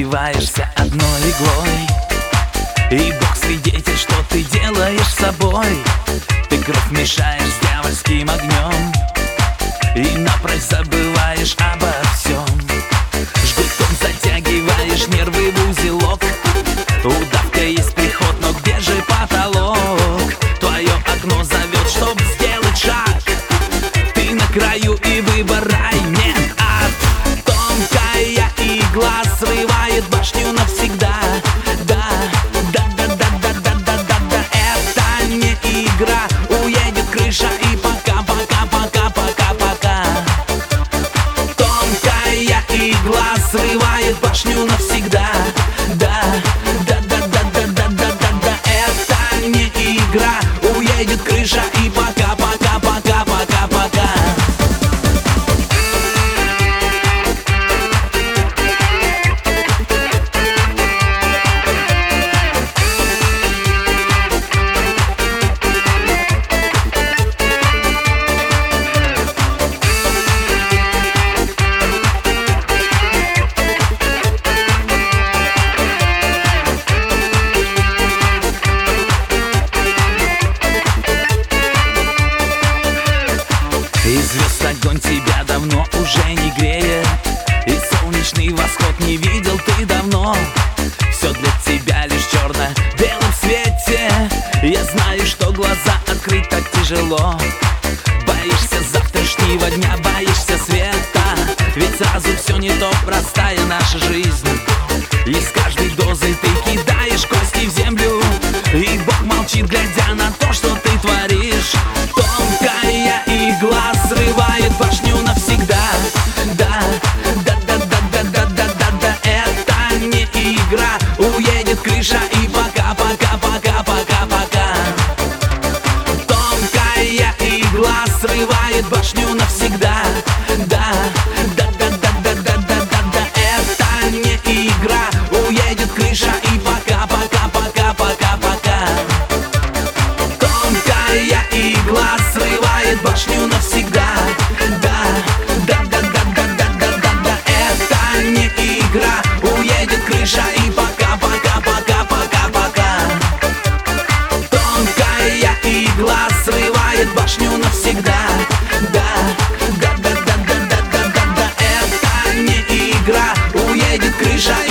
затягиваешься одной иглой, и Бог свидетель, что ты делаешь с собой. Ты кровь мешаешь с дьявольским огнем и напрочь забываешь обо всем. Жгутом затягиваешь нервы в узелок. Удавка есть приход, но где же потолок? Твое окно зовет, чтоб сделать шаг. Ты на краю и выбора нет. Тонкая игла срывает башню навсегда. Да, да, да, да, да, да, да, да, да. Это не игра, уедет крыша и пока, пока, пока, пока, пока. Тонкая игла срывает башню навсегда. Да, да, да, да, да, да, да, да, да. Это не игра, уедет крыша и пока, пока, пока, пока, пока. И звезд огонь тебя давно уже не греет, и солнечный восход не видел ты давно. Все для тебя лишь в черно-белом свете. Я знаю, что глаза открыть так тяжело. Боишься завтрашнего дня, боишься света. Ведь сразу все не то, простая наша жизнь. И с каждой дозой ты кидаешь кости в землю, и Бог молчит, глядя на то, что ты творишь. Тонкая игла срывает башню навсегда. Да, да, да, да, да, да, да, да, да. Это не игра, уедет крыша и пока, пока, пока, пока, пока. Тонкая игла срывает башню навсегда. Да, да, да, да, да, да, да, да, да. Это не игра, уедет крыша и пока, пока, пока, пока, пока. Тонкая игла срывает башню навсегда. Да, да, да, да, да, да, да, да, да. Это не игра, уедет крыша и пока, пока, пока, пока, пока. Тонкая игла срывает башню навсегда. Да, да, да, да, да, да, да, да, да. Это не игра, уедет крыша.